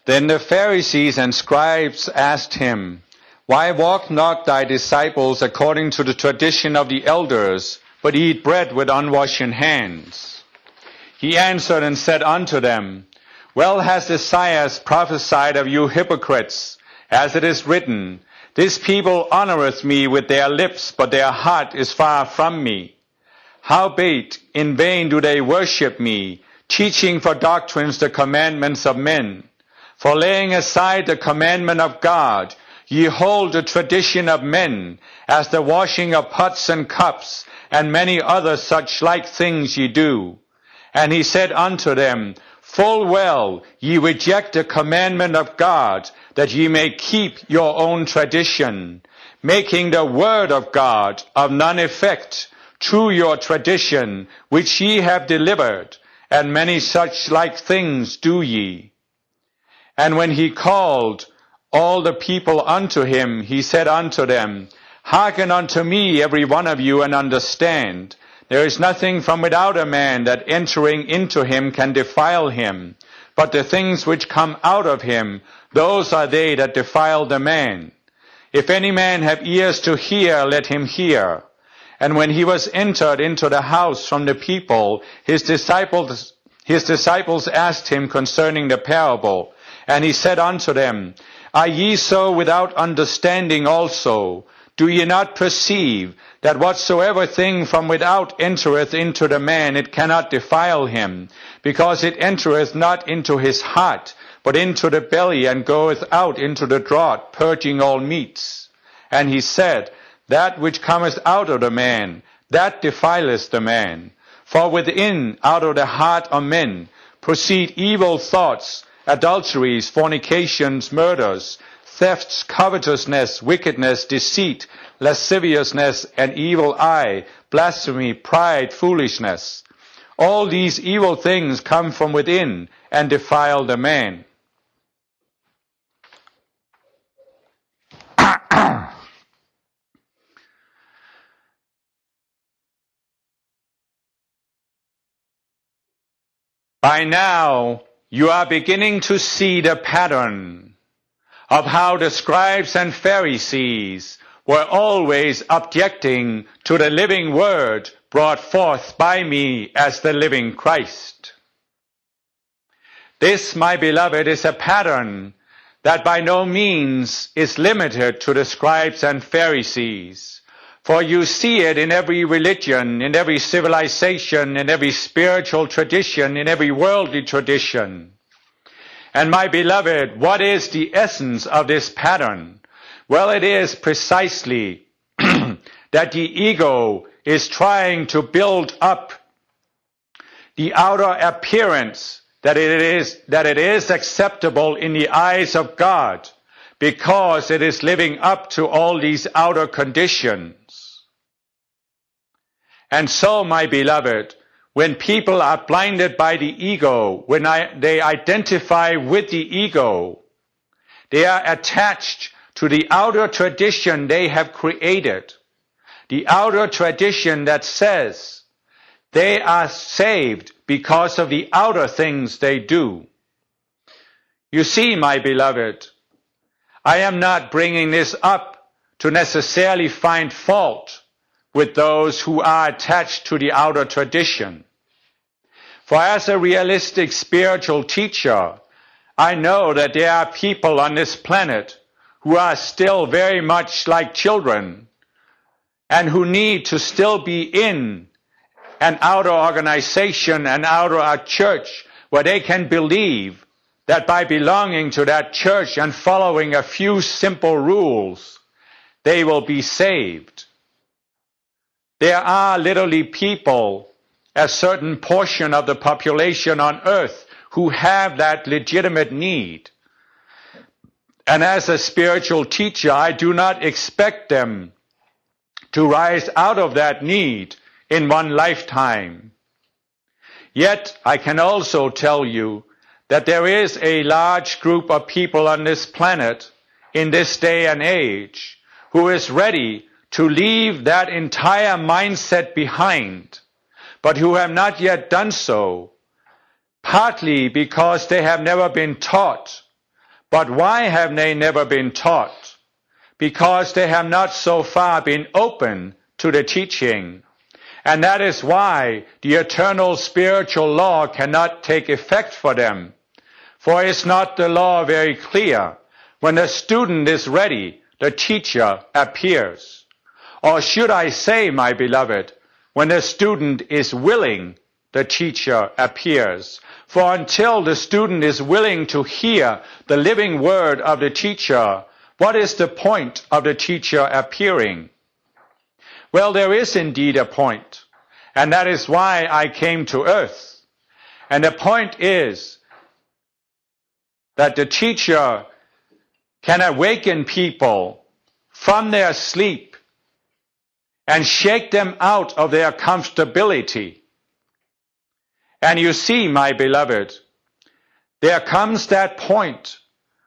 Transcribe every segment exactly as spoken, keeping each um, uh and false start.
Then the Pharisees and scribes asked him, "Why walk not thy disciples according to the tradition of the elders, but eat bread with unwashen hands?" He answered and said unto them, "Well has Isaiah prophesied of you hypocrites, as it is written, This people honoureth me with their lips, but their heart is far from me. Howbeit in vain do they worship me, teaching for doctrines the commandments of men. For laying aside the commandment of God, ye hold the tradition of men, as the washing of pots and cups, and many other such like things ye do." And he said unto them, "Full well ye reject the commandment of God, that ye may keep your own tradition, making the word of God of none effect through your tradition, which ye have delivered, and many such like things do ye." And when he called all the people unto him, he said unto them, "Hearken unto me, every one of you, and understand. There is nothing from without a man that entering into him can defile him, but the things which come out of him, those are they that defile the man. If any man have ears to hear, let him hear." And when he was entered into the house from the people, his disciples, his disciples asked him concerning the parable. And he said unto them, "Are ye so without understanding also? Do ye not perceive that whatsoever thing from without entereth into the man, it cannot defile him, because it entereth not into his heart, but into the belly, and goeth out into the draught, purging all meats? And he said, That which cometh out of the man, that defileth the man. For within, out of the heart of men, proceed evil thoughts, adulteries, fornications, murders, thefts, covetousness, wickedness, deceit, lasciviousness, an evil eye, blasphemy, pride, foolishness. All these evil things come from within and defile the man." By now, you are beginning to see the pattern of how the scribes and Pharisees were always objecting to the living word brought forth by me as the living Christ. This, my beloved, is a pattern that by no means is limited to the scribes and Pharisees. For you see it in every religion, in every civilization, in every spiritual tradition, in every worldly tradition. And my beloved, what is the essence of this pattern? Well, it is precisely that the ego is trying to build up the outer appearance that it is, that it is acceptable in the eyes of God, because it is living up to all these outer conditions. And so, my beloved, when people are blinded by the ego, when I, they identify with the ego, they are attached to the outer tradition they have created, the outer tradition that says they are saved because of the outer things they do. You see, my beloved, I am not bringing this up to necessarily find fault with those who are attached to the outer tradition. For as a realistic spiritual teacher, I know that there are people on this planet who are still very much like children and who need to still be in an outer organization, an outer church, where they can believe that by belonging to that church and following a few simple rules, they will be saved. There are literally people, a certain portion of the population on earth, who have that legitimate need. And as a spiritual teacher, I do not expect them to rise out of that need in one lifetime. Yet I can also tell you that there is a large group of people on this planet in this day and age who is ready to leave that entire mindset behind, but who have not yet done so, partly because they have never been taught But why have they never been taught? Because they have not so far been open to the teaching. And that is why the eternal spiritual law cannot take effect for them. For is not the law very clear? When the student is ready, the teacher appears. Or should I say, my beloved, when the student is willing, the teacher appears. For until the student is willing to hear the living word of the teacher, what is the point of the teacher appearing? Well, there is indeed a point, and that is why I came to earth. And the point is that the teacher can awaken people from their sleep and shake them out of their comfortability. And you see, my beloved, there comes that point,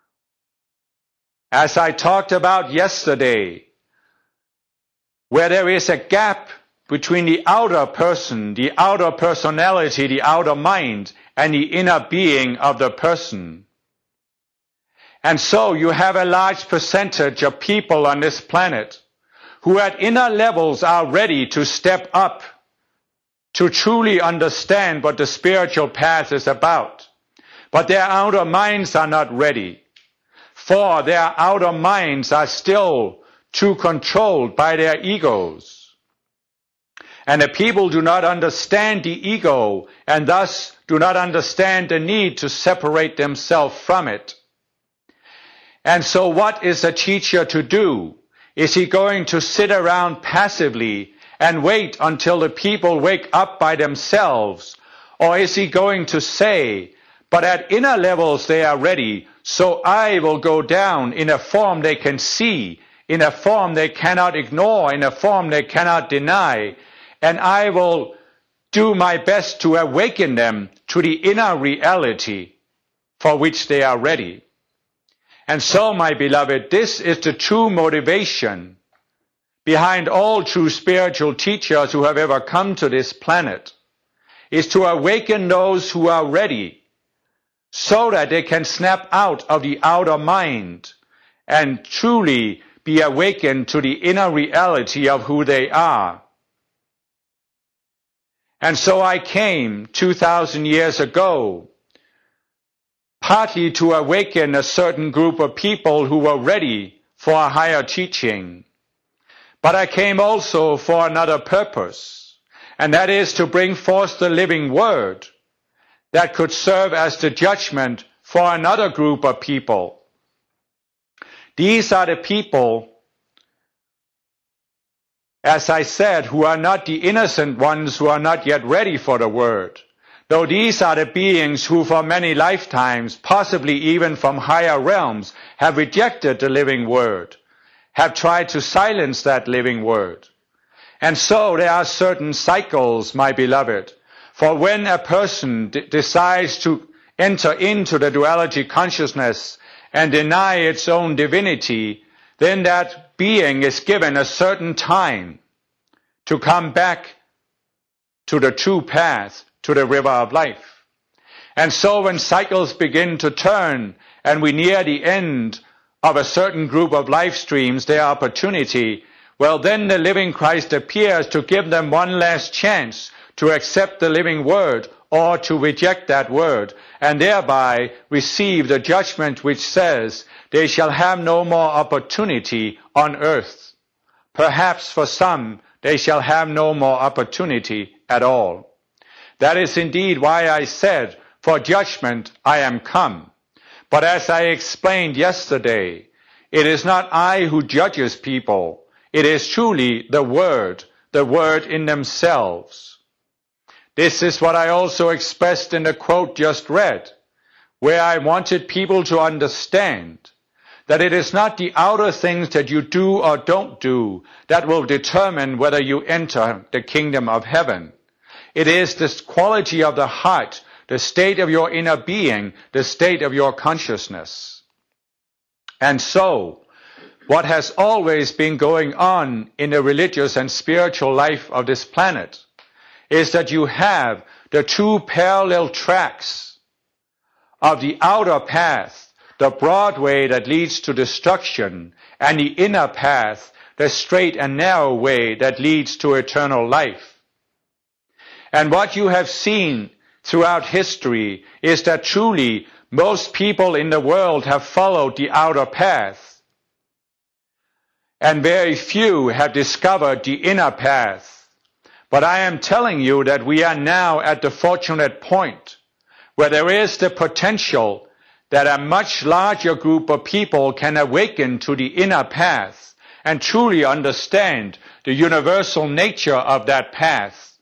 as I talked about yesterday, where there is a gap between the outer person, the outer personality, the outer mind, and the inner being of the person. And so you have a large percentage of people on this planet who at inner levels are ready to step up to truly understand what the spiritual path is about. But their outer minds are not ready, for their outer minds are still too controlled by their egos. And the people do not understand the ego and thus do not understand the need to separate themselves from it. And so what is a teacher to do? Is he going to sit around passively and wait until the people wake up by themselves? Or is he going to say, but at inner levels they are ready, so I will go down in a form they can see, in a form they cannot ignore, in a form they cannot deny, and I will do my best to awaken them to the inner reality for which they are ready. And so, my beloved, this is the true motivation behind all true spiritual teachers who have ever come to this planet, is to awaken those who are ready so that they can snap out of the outer mind and truly be awakened to the inner reality of who they are. And so I came two thousand years ago, partly to awaken a certain group of people who were ready for a higher teaching. But I came also for another purpose, and that is to bring forth the living word that could serve as the judgment for another group of people. These are the people, as I said, who are not the innocent ones who are not yet ready for the word, though these are the beings who for many lifetimes, possibly even from higher realms, have rejected the living word, have tried to silence that living word. And so there are certain cycles, my beloved, for when a person d- decides to enter into the duality consciousness and deny its own divinity, then that being is given a certain time to come back to the true path, to the river of life. And so when cycles begin to turn and we near the end of a certain group of life streams, their opportunity, well, then the living Christ appears to give them one last chance to accept the living word or to reject that word, and thereby receive the judgment which says they shall have no more opportunity on earth. Perhaps for some, they shall have no more opportunity at all. That is indeed why I said, for judgment I am come. But as I explained yesterday, it is not I who judges people. It is truly the word, the word in themselves. This is what I also expressed in the quote just read, where I wanted people to understand that it is not the outer things that you do or don't do that will determine whether you enter the kingdom of heaven. It is this quality of the heart, the state of your inner being, the state of your consciousness. And so, what has always been going on in the religious and spiritual life of this planet is that you have the two parallel tracks of the outer path the broad way that leads to destruction, and the inner path, the straight and narrow way that leads to eternal life. And what you have seen throughout history is that truly most people in the world have followed the outer path, and very few have discovered the inner path. But I am telling you that we are now at the fortunate point where there is the potential that a much larger group of people can awaken to the inner path and truly understand the universal nature of that path.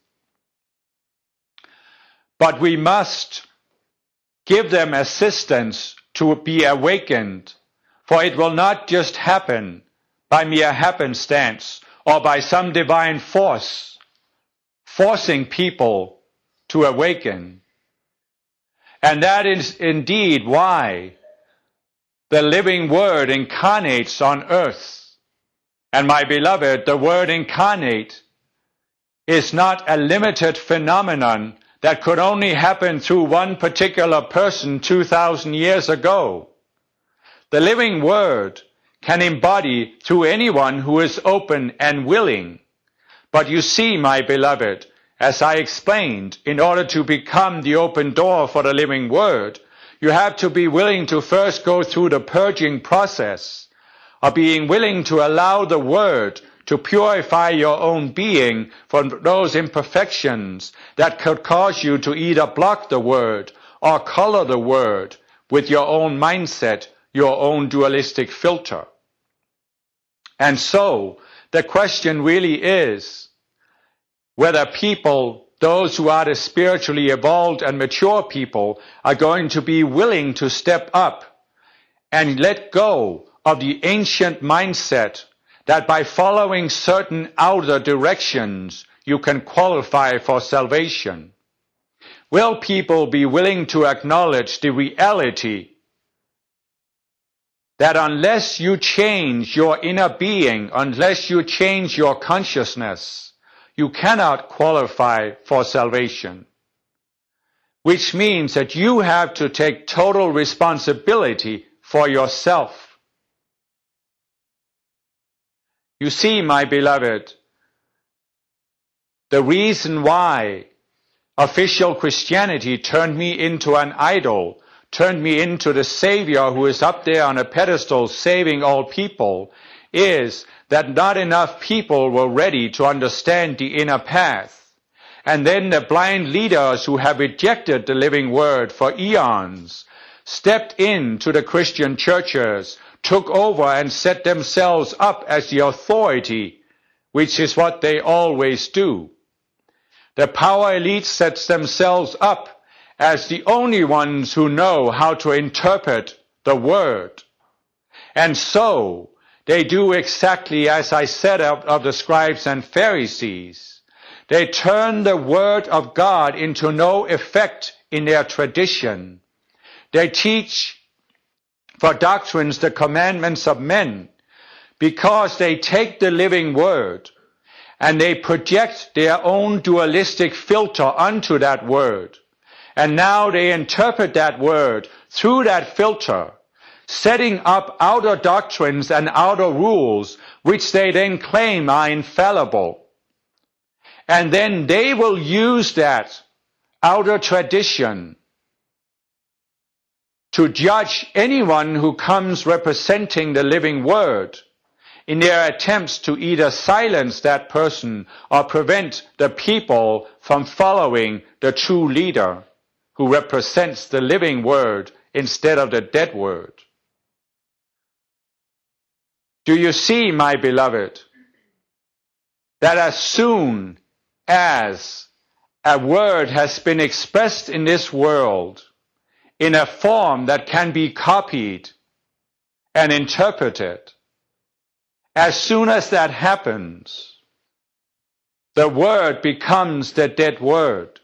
But we must give them assistance to be awakened, for it will not just happen by mere happenstance or by some divine force forcing people to awaken. And that is indeed why the living Word incarnates on earth. And my beloved, the Word incarnate is not a limited phenomenon that could only happen through one particular person two thousand years ago. The living Word can embody through anyone who is open and willing. But you see, my beloved, as I explained, in order to become the open door for the living Word, you have to be willing to first go through the purging process of being willing to allow the Word to purify your own being from those imperfections that could cause you to either block the Word or color the Word with your own mindset, your own dualistic filter. And so, the question really is whether people, those who are the spiritually evolved and mature people, are going to be willing to step up and let go of the ancient mindset that by following certain outer directions you can qualify for salvation. Will people be willing to acknowledge the reality that unless you change your inner being, unless you change your consciousness, you cannot qualify for salvation? Which means that you have to take total responsibility for yourself. You see, my beloved, the reason why official Christianity turned me into an idol, turned me into the Savior who is up there on a pedestal saving all people, is that not enough people were ready to understand the inner path. And then the blind leaders who have rejected the living Word for eons stepped into the Christian churches, took over and set themselves up as the authority, which is what they always do. The power elite sets themselves up as the only ones who know how to interpret the Word. And so, they do exactly as I said of, of the scribes and Pharisees. They turn the Word of God into no effect in their tradition. They teach for doctrines the commandments of men, because they take the living Word and they project their own dualistic filter onto that Word. And now they interpret that Word through that filter, setting up outer doctrines and outer rules, which they then claim are infallible. And then they will use that outer tradition to judge anyone who comes representing the living Word in their attempts to either silence that person or prevent the people from following the true leader who represents the living Word instead of the dead Word. Do you see, my beloved, that as soon as a word has been expressed in this world in a form that can be copied and interpreted, as soon as that happens, the Word becomes the dead Word.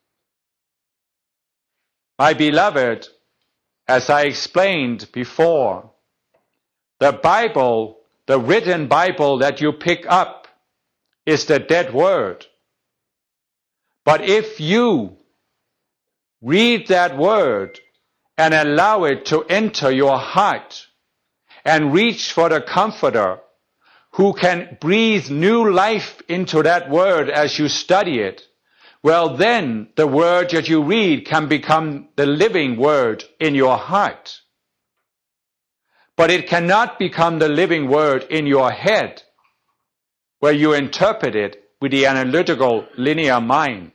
My beloved, as I explained before, the Bible, the written Bible that you pick up, is the dead Word. But if you read that Word and allow it to enter your heart and reach for the Comforter who can breathe new life into that word as you study it, well then the word that you read can become the living word in your heart. But it cannot become the living word in your head, where you interpret it with the analytical linear mind.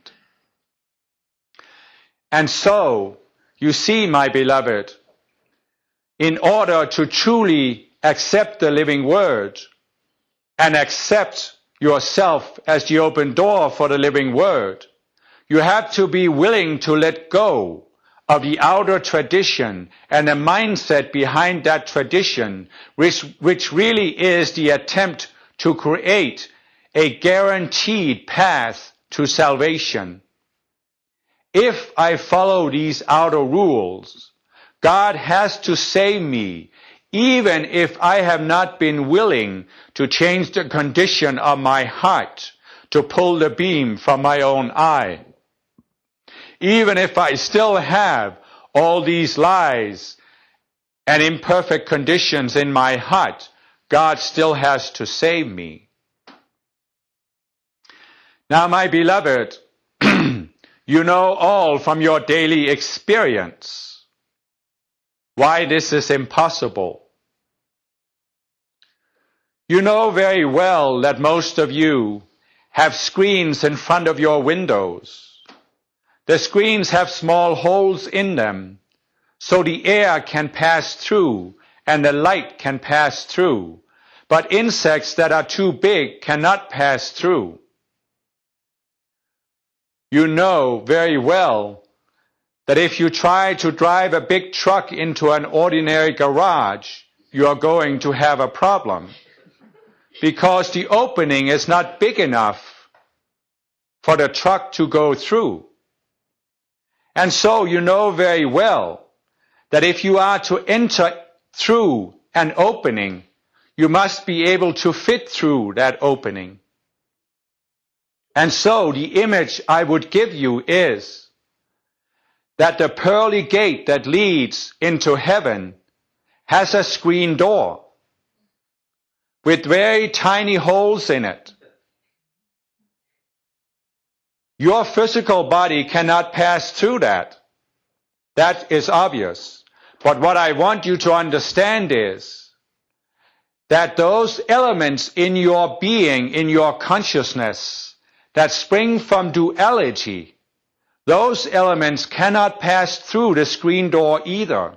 And so, you see, my beloved, in order to truly accept the living word and accept yourself as the open door for the living word, you have to be willing to let go of the outer tradition and the mindset behind that tradition, which, which really is the attempt to create a guaranteed path to salvation. If I follow these outer rules, God has to save me, even if I have not been willing to change the condition of my heart, to pull the beam from my own eye. Even if I still have all these lies and imperfect conditions in my heart, God still has to save me. Now, my beloved, you know all from your daily experience why this is impossible. You know very well that most of you have screens in front of your windows. The screens have small holes in them, so the air can pass through and the light can pass through, but insects that are too big cannot pass through. You know very well that if you try to drive a big truck into an ordinary garage, you are going to have a problem, because the opening is not big enough for the truck to go through. And so you know very well that if you are to enter through an opening, you must be able to fit through that opening. And so the image I would give you is that the pearly gate that leads into heaven has a screen door with very tiny holes in it. Your physical body cannot pass through that. That is obvious. But what I want you to understand is that those elements in your being, in your consciousness, that spring from duality, those elements cannot pass through the screen door either.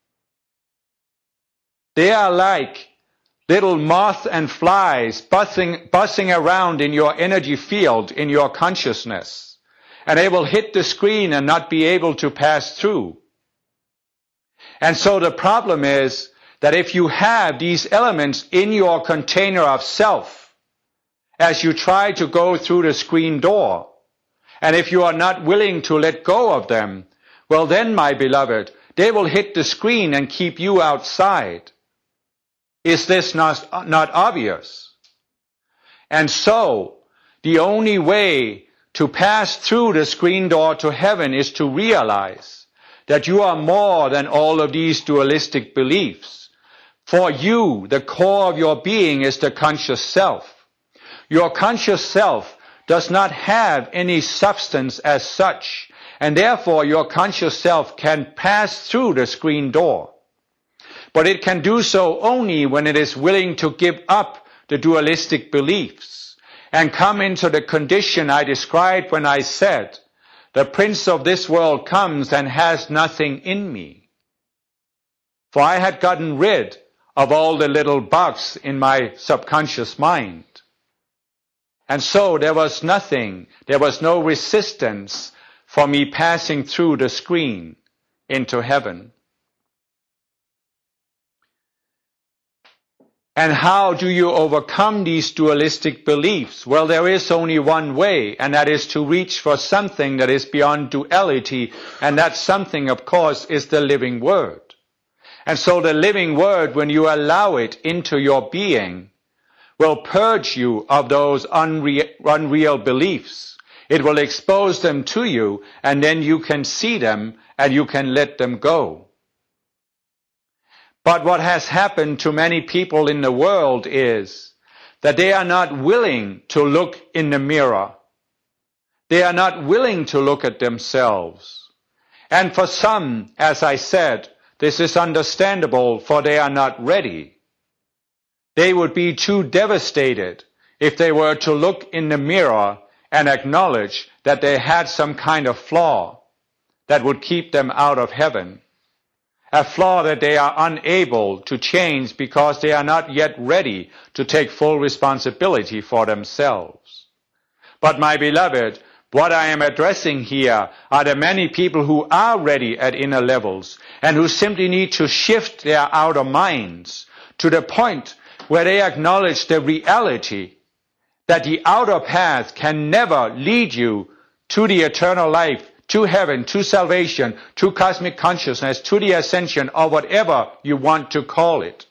They are like little moths and flies buzzing, buzzing around in your energy field, in your consciousness. And they will hit the screen and not be able to pass through. And so the problem is that if you have these elements in your container of self, as you try to go through the screen door, and if you are not willing to let go of them, well then, my beloved, they will hit the screen and keep you outside. Is this not, not obvious? And so, the only way to pass through the screen door to heaven is to realize that you are more than all of these dualistic beliefs. For you, the core of your being is the conscious self. Your conscious self does not have any substance as such, and therefore your conscious self can pass through the screen door. But it can do so only when it is willing to give up the dualistic beliefs and come into the condition I described when I said, the prince of this world comes and has nothing in me. For I had gotten rid of all the little bugs in my subconscious mind. And so there was nothing, there was no resistance for me passing through the screen into heaven. And how do you overcome these dualistic beliefs? Well, there is only one way, and that is to reach for something that is beyond duality, and that something, of course, is the living word. And so the living word, when you allow it into your being, will purge you of those unreal, unreal beliefs. It will expose them to you, and then you can see them and you can let them go. But what has happened to many people in the world is that they are not willing to look in the mirror. They are not willing to look at themselves. And for some, as I said, this is understandable, for they are not ready. They would be too devastated if they were to look in the mirror and acknowledge that they had some kind of flaw that would keep them out of heaven. A flaw that they are unable to change because they are not yet ready to take full responsibility for themselves. But my beloved, what I am addressing here are the many people who are ready at inner levels and who simply need to shift their outer minds to the point where they acknowledge the reality that the outer path can never lead you to the eternal life, to heaven, to salvation, to cosmic consciousness, to the ascension, or whatever you want to call it.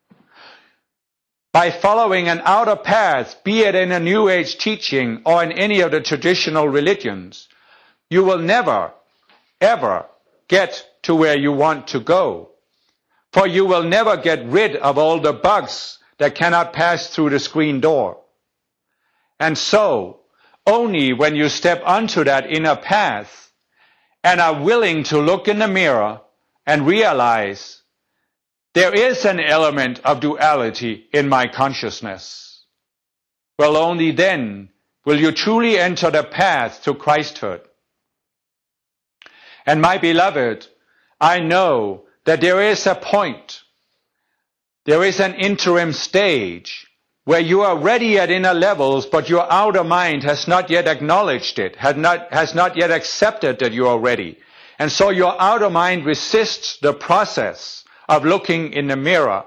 By following an outer path, be it in a New Age teaching or in any of the traditional religions, you will never, ever get to where you want to go. For you will never get rid of all the bugs that cannot pass through the screen door. And so, only when you step onto that inner path and are willing to look in the mirror and realize there is an element of duality in my consciousness, well, only then will you truly enter the path to Christhood. And my beloved, I know that there is a point, there is an interim stage where you are ready at inner levels, but your outer mind has not yet acknowledged it, has not, has not yet accepted that you are ready. And so your outer mind resists the process of looking in the mirror.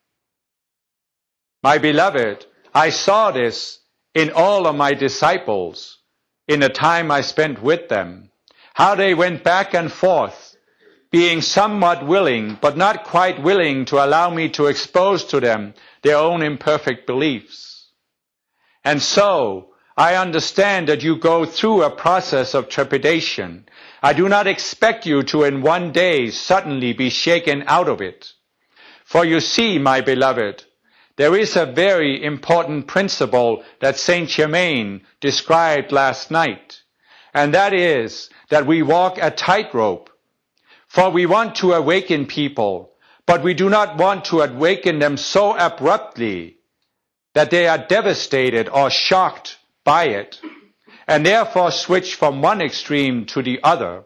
My beloved, I saw this in all of my disciples in the time I spent with them, how they went back and forth, being somewhat willing, but not quite willing to allow me to expose to them their own imperfect beliefs. And so, I understand that you go through a process of trepidation. I do not expect you to in one day suddenly be shaken out of it. For you see, my beloved, there is a very important principle that Saint Germain described last night, and that is that we walk a tightrope. For we want to awaken people, but we do not want to awaken them so abruptly that they are devastated or shocked by it, and therefore switch from one extreme to the other.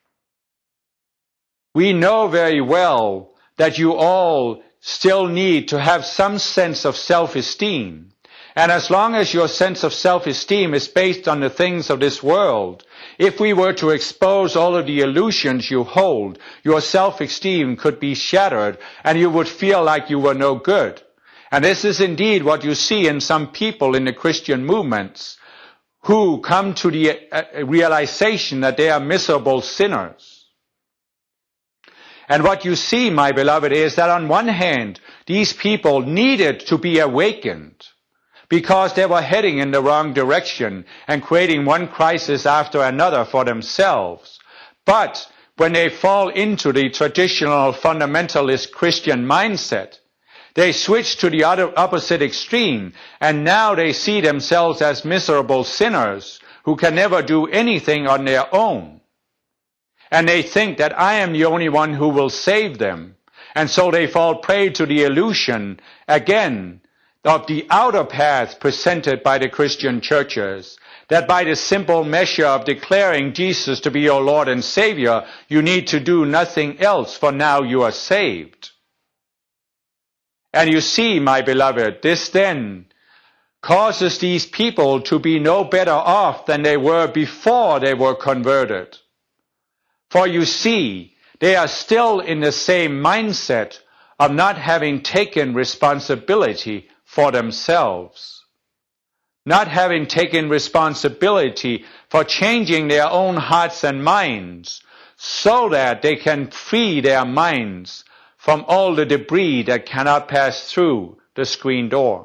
We know very well that you all still need to have some sense of self-esteem, and as long as your sense of self-esteem is based on the things of this world, if we were to expose all of the illusions you hold, your self-esteem could be shattered and you would feel like you were no good. And this is indeed what you see in some people in the Christian movements who come to the realization that they are miserable sinners. And what you see, my beloved, is that on one hand, these people needed to be awakened, because they were heading in the wrong direction and creating one crisis after another for themselves. But when they fall into the traditional fundamentalist Christian mindset, they switch to the other opposite extreme, and now they see themselves as miserable sinners who can never do anything on their own. And they think that I am the only one who will save them. And so they fall prey to the illusion again of the outer path presented by the Christian churches, that by the simple measure of declaring Jesus to be your Lord and Savior, you need to do nothing else, for now you are saved. And you see, my beloved, this then causes these people to be no better off than they were before they were converted. For you see, they are still in the same mindset of not having taken responsibility for themselves, not having taken responsibility for changing their own hearts and minds so that they can free their minds from all the debris that cannot pass through the screen door.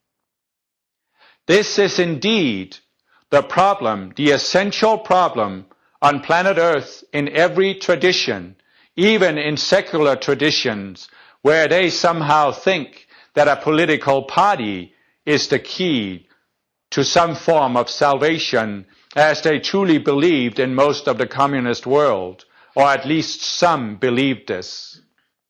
This is indeed the problem, the essential problem on planet Earth in every tradition, even in secular traditions, where they somehow think that a political party is the key to some form of salvation, as they truly believed in most of the communist world, or at least some believed this.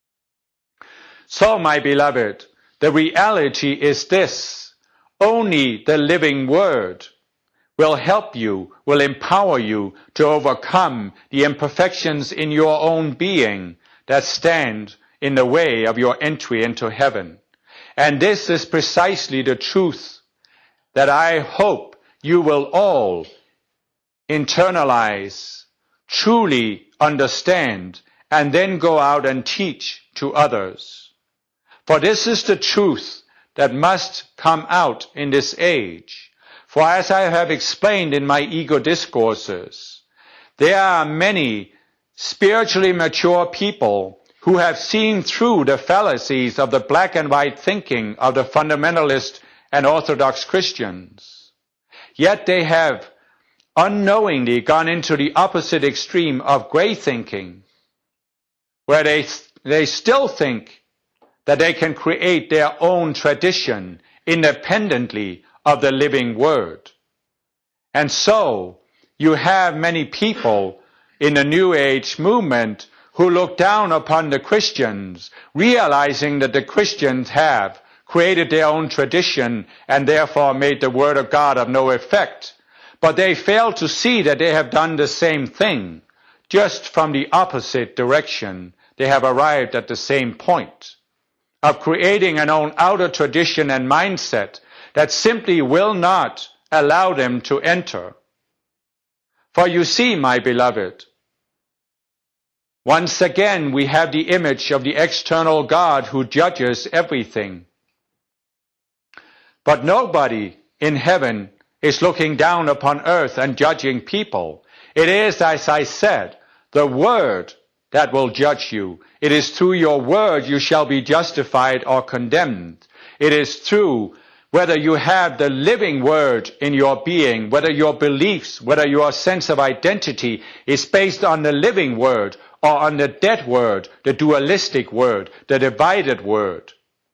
So, my beloved, the reality is this: only the living Word will help you, will empower you to overcome the imperfections in your own being that stand in the way of your entry into heaven. And this is precisely the truth that I hope you will all internalize, truly understand, and then go out and teach to others. For this is the truth that must come out in this age. For as I have explained in my ego discourses, there are many spiritually mature people who have seen through the fallacies of the black and white thinking of the fundamentalist and Orthodox Christians. Yet they have unknowingly gone into the opposite extreme of gray thinking, where they, they still think that they can create their own tradition independently of the living Word. And so you have many people in the New Age movement who look down upon the Christians, realizing that the Christians have created their own tradition and therefore made the Word of God of no effect. But they fail to see that they have done the same thing, just from the opposite direction. They have arrived at the same point of creating an own outer tradition and mindset that simply will not allow them to enter. For you see, my beloved, once again we have the image of the external God who judges everything. But nobody in heaven is looking down upon earth and judging people. It is, as I said, the Word that will judge you. It is through your word you shall be justified or condemned. It is through whether you have the living Word in your being, whether your beliefs, whether your sense of identity is based on the living Word or on the dead Word, the dualistic Word, the divided Word.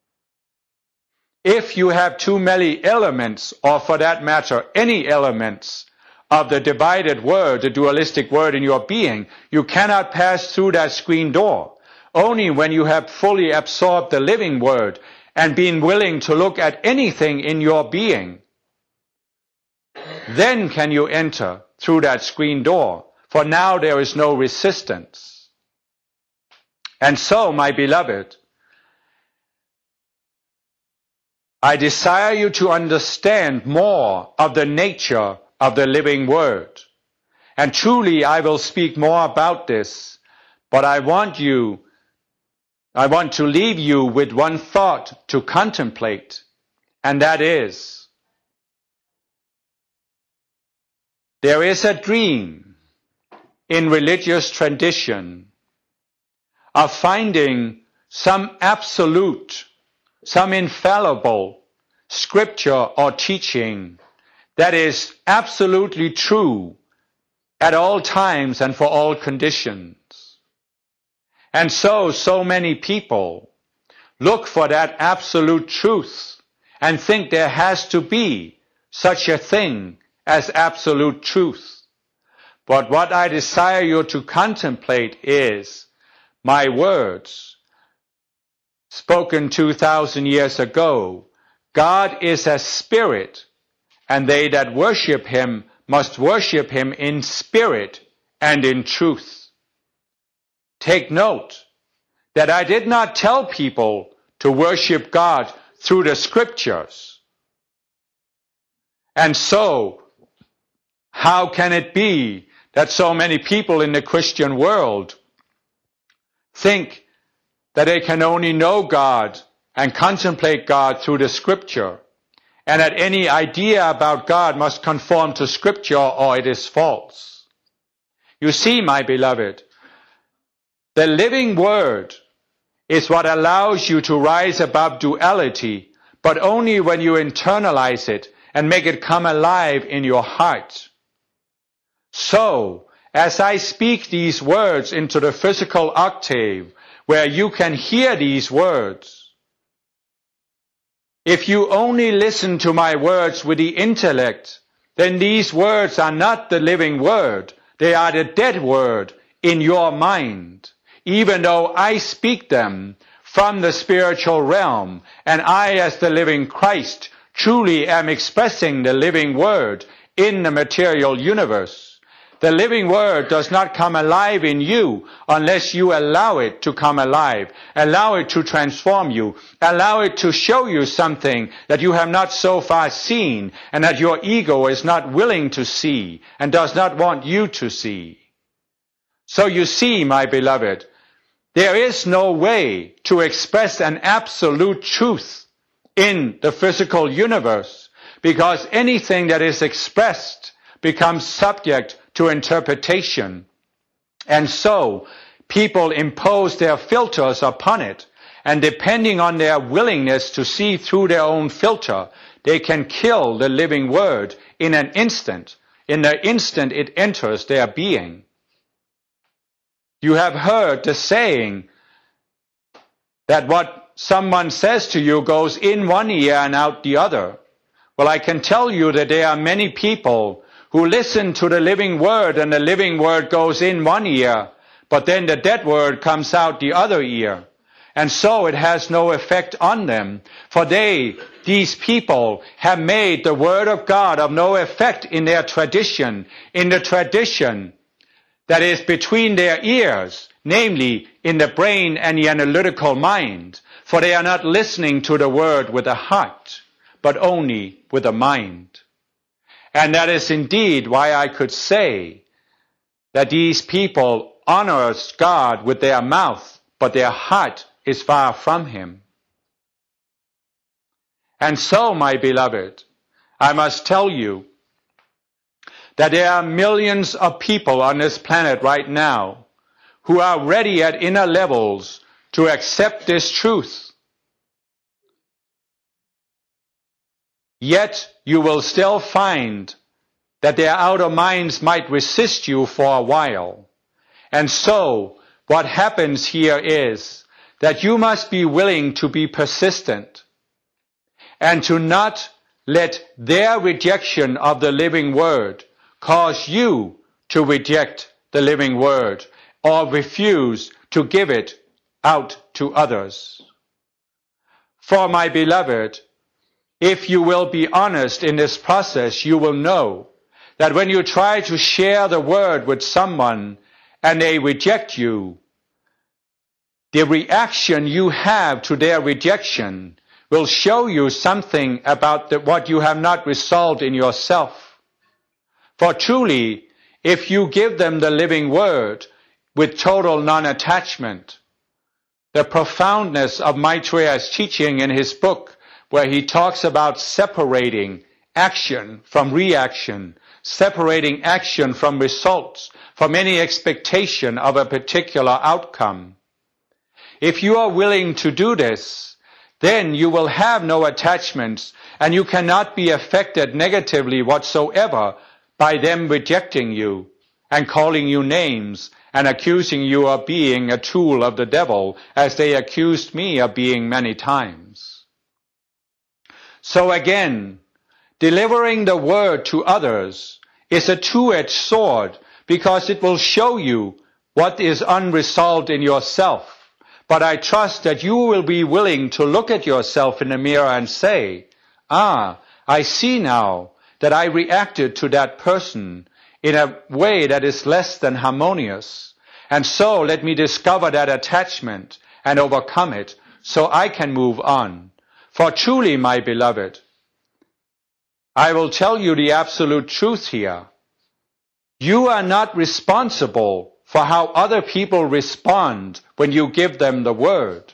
If you have too many elements, or for that matter, any elements of the divided Word, the dualistic Word in your being, you cannot pass through that screen door. Only when you have fully absorbed the living Word and been willing to look at anything in your being, then can you enter through that screen door, for now there is no resistance. And so, my beloved, I desire you to understand more of the nature of the living Word. And truly I will speak more about this, but I want you, I want to leave you with one thought to contemplate, and that is, there is a dream in religious tradition of finding some absolute, some infallible scripture or teaching that is absolutely true at all times and for all conditions. And so, so many people look for that absolute truth and think there has to be such a thing as absolute truth. But what I desire you to contemplate is my words spoken two thousand years ago. God is a spirit, and they that worship him must worship him in spirit and in truth. Take note that I did not tell people to worship God through the scriptures. And so, how can it be that so many people in the Christian world think that they can only know God and contemplate God through the scripture, and that any idea about God must conform to scripture or it is false? You see, my beloved, the living Word is what allows you to rise above duality, but only when you internalize it and make it come alive in your heart. So, as I speak these words into the physical octave, where you can hear these words. If you only listen to my words with the intellect, then these words are not the living word. They are the dead word in your mind, even though I speak them from the spiritual realm, and I, as the living Christ, truly am expressing the living word in the material universe. The living word does not come alive in you unless you allow it to come alive, allow it to transform you, allow it to show you something that you have not so far seen and that your ego is not willing to see and does not want you to see. So you see, my beloved, there is no way to express an absolute truth in the physical universe, because anything that is expressed becomes subject to interpretation. And so people impose their filters upon it, and depending on their willingness to see through their own filter, they can kill the living word in an instant, in the instant it enters their being. You have heard the saying that what someone says to you goes in one ear and out the other. Well, I can tell you that there are many people who listen to the living word, and the living word goes in one ear, but then the dead word comes out the other ear. And so it has no effect on them, for they, these people, have made the word of God of no effect in their tradition, in the tradition that is between their ears, namely in the brain and the analytical mind, for they are not listening to the word with the heart, but only with the mind. And that is indeed why I could say that these people honor God with their mouth, but their heart is far from him. And so, my beloved, I must tell you that there are millions of people on this planet right now who are ready at inner levels to accept this truth. Yet you will still find that their outer minds might resist you for a while. And so what happens here is that you must be willing to be persistent and to not let their rejection of the living word cause you to reject the living word or refuse to give it out to others. For my beloved, if you will be honest in this process, you will know that when you try to share the word with someone and they reject you, the reaction you have to their rejection will show you something about the, what you have not resolved in yourself. For truly, if you give them the living word with total non-attachment, the profoundness of Maitreya's teaching in his book, where he talks about separating action from reaction, separating action from results, from any expectation of a particular outcome. If you are willing to do this, then you will have no attachments, and you cannot be affected negatively whatsoever by them rejecting you and calling you names and accusing you of being a tool of the devil, as they accused me of being many times. So again, delivering the word to others is a two-edged sword, because it will show you what is unresolved in yourself. But I trust that you will be willing to look at yourself in the mirror and say, ah, I see now that I reacted to that person in a way that is less than harmonious. And so let me discover that attachment and overcome it so I can move on. For truly, my beloved, I will tell you the absolute truth here. You are not responsible for how other people respond when you give them the word.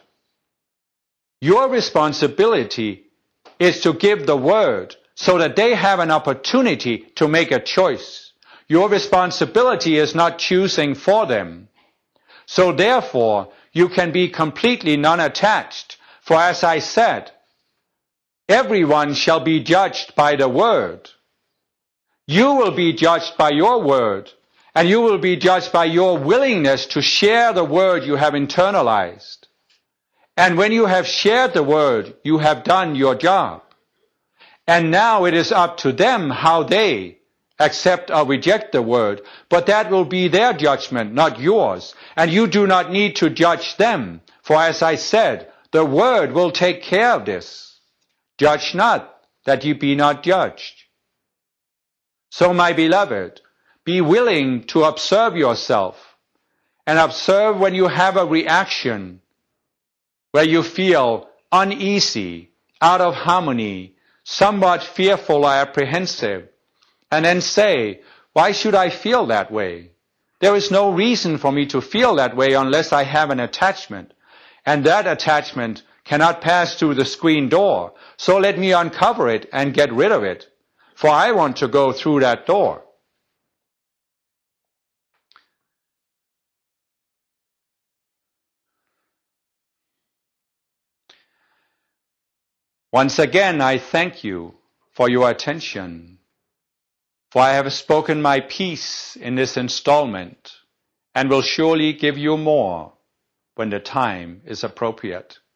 Your responsibility is to give the word so that they have an opportunity to make a choice. Your responsibility is not choosing for them. So therefore, you can be completely non-attached. For as I said, everyone shall be judged by the word. You will be judged by your word, And you will be judged by your willingness to share the word you have internalized. And when you have shared the word, you have done your job. And now it is up to them how they accept or reject the word. But that will be their judgment, not yours. And you do not need to judge them. For as I said, the word will take care of this. Judge not, that ye be not judged. So, my beloved, be willing to observe yourself, and observe when you have a reaction where you feel uneasy, out of harmony, somewhat fearful or apprehensive, and then say, why should I feel that way? There is no reason for me to feel that way unless I have an attachment, and that attachment cannot pass through the screen door, so let me uncover it and get rid of it, for I want to go through that door. Once again, I thank you for your attention, for I have spoken my piece in this installment and will surely give you more when the time is appropriate.